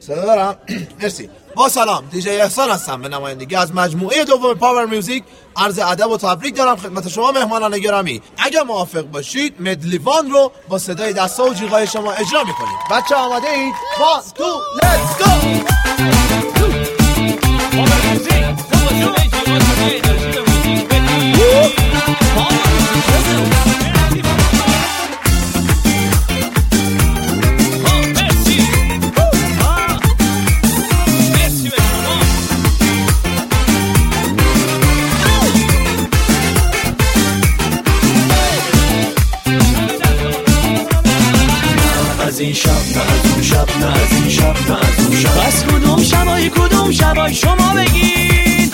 صدارم. مرسی. با سلام، دیجی احسان هستم به نمایندگی از مجموعه دوم پاور میوزیک. عرض ادب و تبریک دارم خدمت شما مهمانان گرامی. اگر موافق باشید مدلیوان رو با صدای دستا و جیغای شما اجرا میکنیم. بچه آماده اید؟ 1 2 let's go. پاور میوزیک از این شب نه از اون شب نه از این شب نه از اون شب بس کدوم شبای شما بگید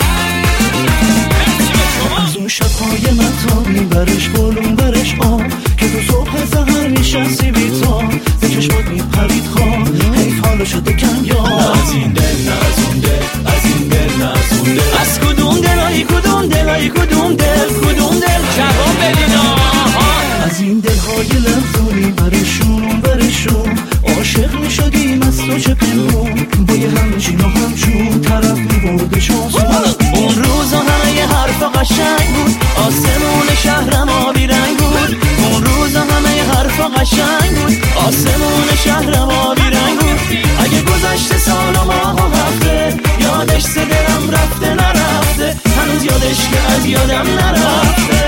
از اون شبهای من تا میبرش بلون برش آب که تو صبح زهر میشستی بیتا به چشمات میپرید خواب حیف حالا شده کم یا نه از این دل نه از اون دل از این دل نه از اون دل از کدوم دل جواب بدید از این دلهای لرزونی برشون عاشق میشدیم از تو چه پنهون با یه همچین و همچون طرف میبردش آسون اون روزا همه یه حرف قشنگ بود آسمون شهرم آبی رنگ بود اون روزا همه یه حرف قشنگ بود آسمون شهرم آبی رنگ بود اگه گذشته سال و ماه و هفته یادش دلم رفته نرفته هنوز یادش که از یادم نرفته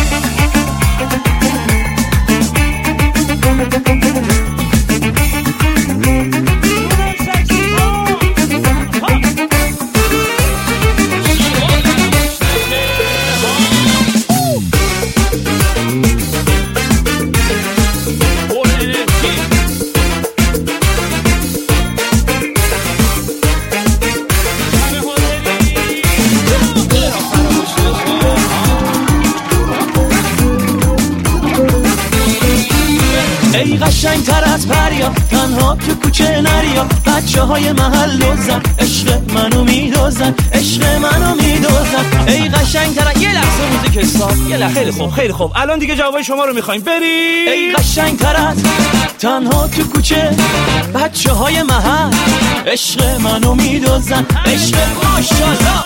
ای قشنگ تر از پریا تنها تو کوچه نریا بچه های محل دوزن عشق منو میدوزن ای قشنگ تر یه لحظه موزیک استاپ یه لحظه خیلی خوب الان دیگه جوابای شما رو میخوایم بریم ای قشنگ تر از تنها تو کوچه بچه های محل عشق منو میدوزن عشق ماشاءالله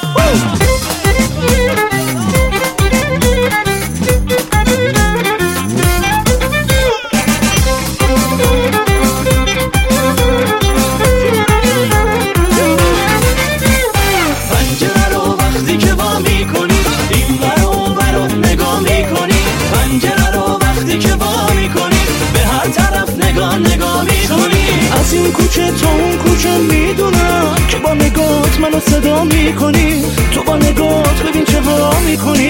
از این کوچه تا اون کوچه میدونم که با نگات منو صدا میکنی تو با نگات ببین چه ها میکنی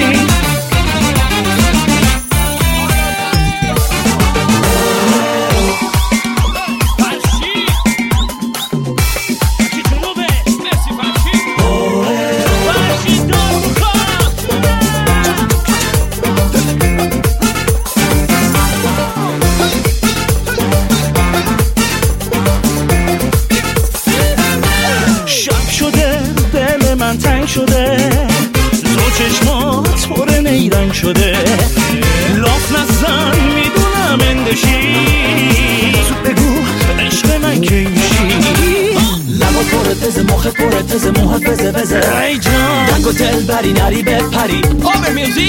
شده تو چشمات پر نیرنگ شده لاف نزن میدونم اندشی تو بگو عشق من کی میشی لبا پر تز مخ پر تز محفظ بزه ای جان دنگ و دل بری نری بپری پاور میوزیک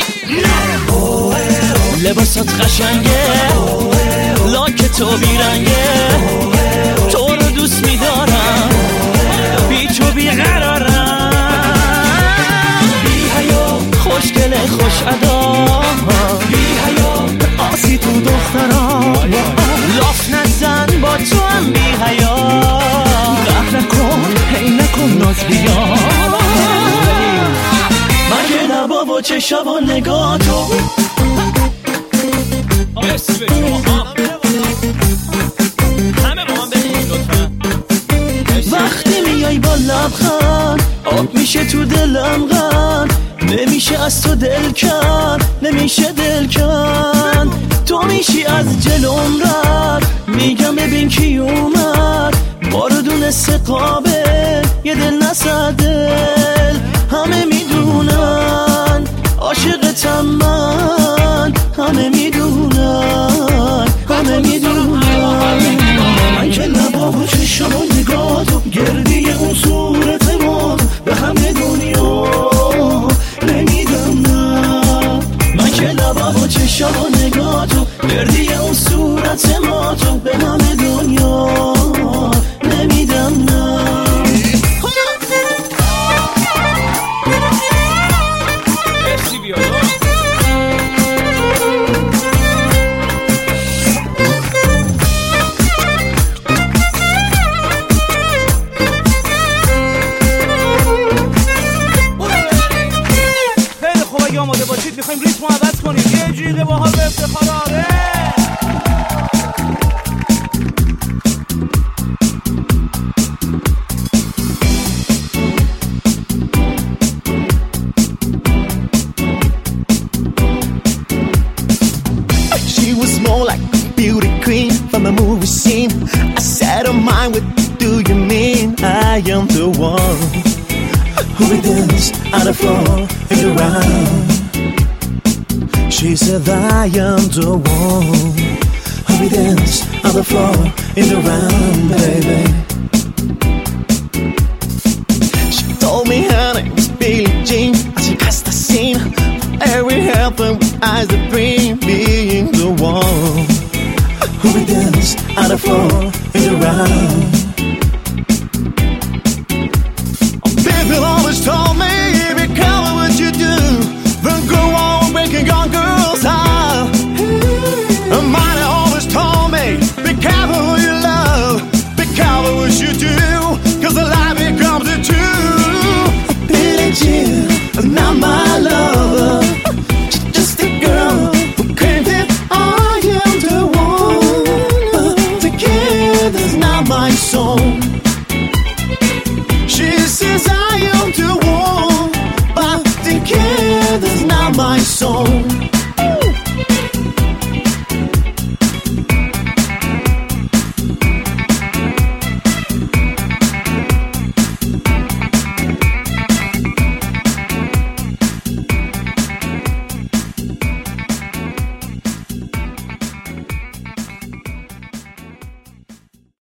لباسات قشنگه لاک تو بیرنگه تو رو دوست میدارم بی تو بیقرارم خوشگله خوش ادا بی حیا آسی تو دختران لاف نزن با تو هم بی حیا قهر نکن هی نکن ناز بیا مگه لبا و چشا و نگاه تو وقتی میای با لبخند آب میشه تو دلم غن نمیشه از تو دل کن نمیشه دل کن تو میشی از جلوم رد میگم ببین کی اومد بارو دونسته قابل یه دل نسد دل همه میدونن عاشقتم من همه میدونن من که لبا و چشم و نگاه تو گردی اون صورت ما به همه دنیا نمیدم نه. من که لبا و چشم و نگاتو گردی اون صورت ما تو به همه دنیا نمیدم نه. آماده باشید میخوایم ریتم عوض کنیم یه جیغه با حال به افتخار. آره She was more like a beauty queen from a movie scene. I said, oh my, what do you mean? I am the one who will dance on the floor and around. She said, I am the one who will dance on the floor and around, baby. She told me her name was Billie Jean. As she cast the scene, every half of eyes that dream, being the one who will dance on the floor and around. People always told me, be careful what you do, don't go on breaking young girls' heart. And mine always told me, be careful who you love, be careful what you do, cause the life becomes a truth. Billie Jean, not my lover, she's just a girl who claims that I am the one, but together's not my soul. She says I am the one, but together's not my soul.